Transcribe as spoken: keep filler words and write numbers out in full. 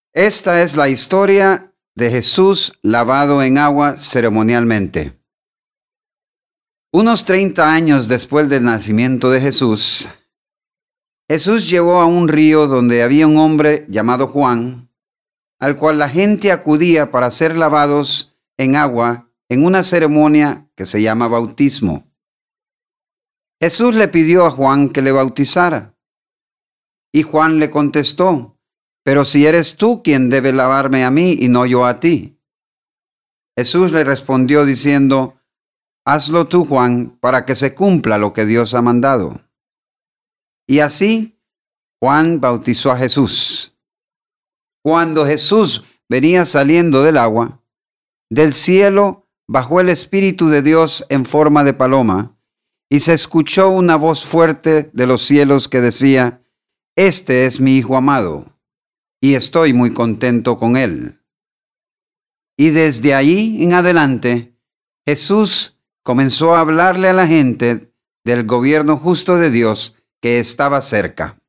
Esta es la historia de Jesús lavado en agua ceremonialmente. Unos treinta años después del nacimiento de Jesús, Jesús llegó a un río donde había un hombre llamado Juan, al cual la gente acudía para ser lavados en agua en una ceremonia que se llama bautismo. Jesús le pidió a Juan que le bautizara, y Juan le contestó: «Pero si eres tú quien debe lavarme a mí y no yo a ti». Jesús le respondió diciendo: «Hazlo tú, Juan, para que se cumpla lo que Dios ha mandado». Y así, Juan bautizó a Jesús. Cuando Jesús venía saliendo del agua, del cielo bajó el Espíritu de Dios en forma de paloma, y se escuchó una voz fuerte de los cielos que decía: «Este es mi Hijo amado, y estoy muy contento con él». Y desde ahí en adelante, Jesús comenzó a hablarle a la gente del gobierno justo de Dios que estaba cerca.